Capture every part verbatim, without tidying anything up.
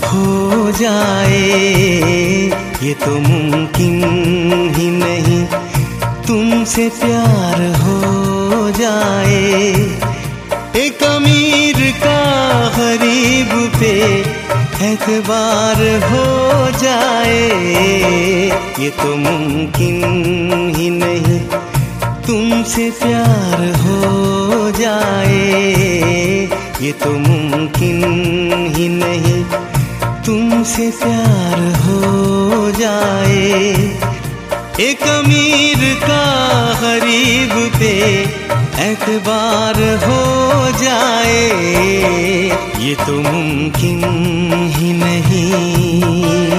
हो जाए, ये तो मुमकिन ही नहीं तुमसे प्यार हो जाए। एक अमीर का गरीब पे एतबार हो जाए, ये तो मुमकिन ही नहीं तुमसे प्यार हो जाए, ये तो मुमकिन ही नहीं तुमसे प्यार हो जाए। एक अमीर का गरीब पे एतबार हो जाए, ये तो मुमकिन ही नहीं।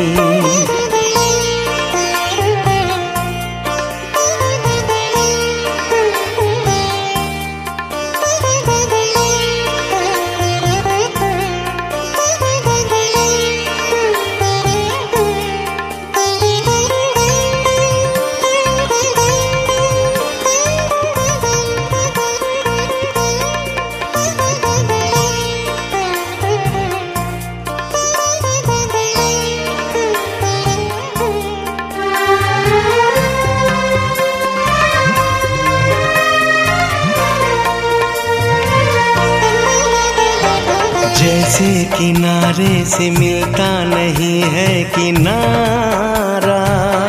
जैसे किनारे से मिलता नहीं है किनारा,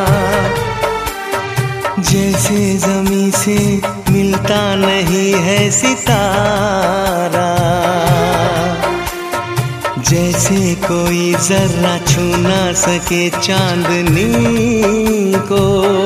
जैसे ज़मीं से मिलता नहीं है सितारा, जैसे कोई जर्रा छू ना सके चांदनी को,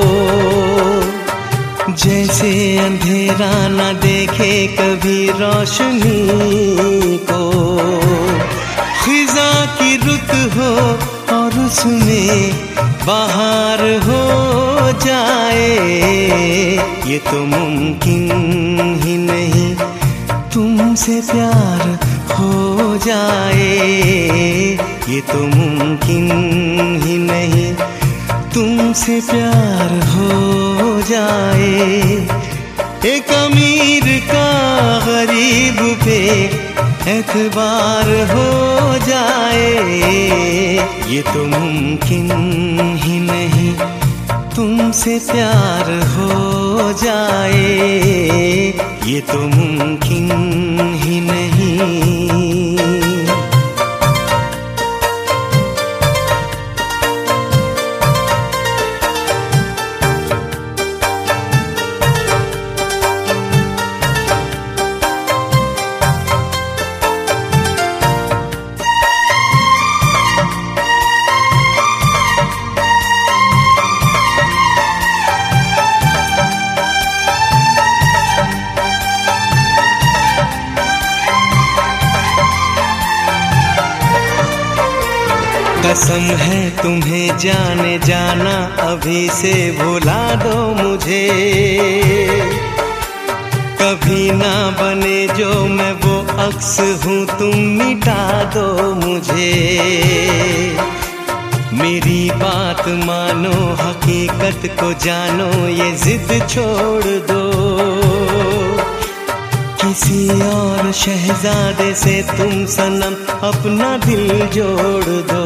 जैसे अंधेरा न देखे कभी रोशनी को। खिज़ा की रुत हो और उसमें बाहर हो जाए, ये तो मुमकिन ही नहीं तुमसे प्यार हो जाए, ये तो मुमकिन ही नहीं तुमसे प्यार हो जाए। एक अमीर का गरीब पे एतबार हो जाए, ये तो मुमकिन ही नहीं तुमसे प्यार हो जाए, ये तो मुमकिन ही नहीं। कसम है तुम्हें जाने जाना, अभी से भुला दो मुझे, कभी ना बने जो मैं वो अक्स हूँ तुम मिटा दो मुझे। मेरी बात मानो हकीकत को जानो, ये जिद छोड़ दो, किसी और शहजादे से तुम सनम अपना दिल जोड़ दो।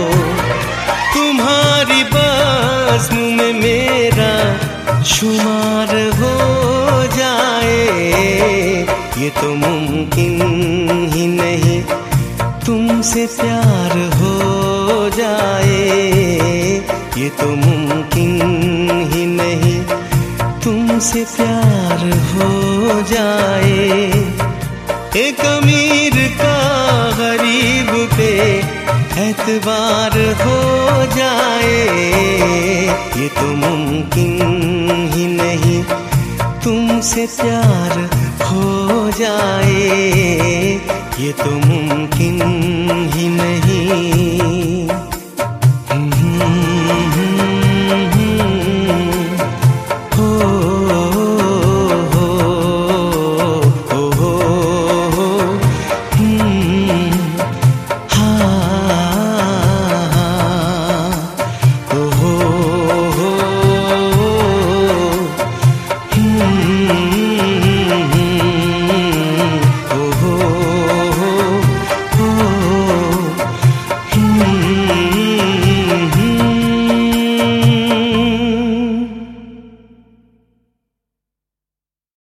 तुम्हारी बज़्म में मेरा शुमार हो जाए, ये तो मुमकिन ही नहीं तुमसे प्यार हो जाए, ये तो मुमकिन ही नहीं तुमसे प्यार हो जाए। एक अमीर का गरीब पे एतबार हो जाए, ये तो मुमकिन ही नहीं तुमसे प्यार हो जाए, ये तो मुमकिन ही नहीं।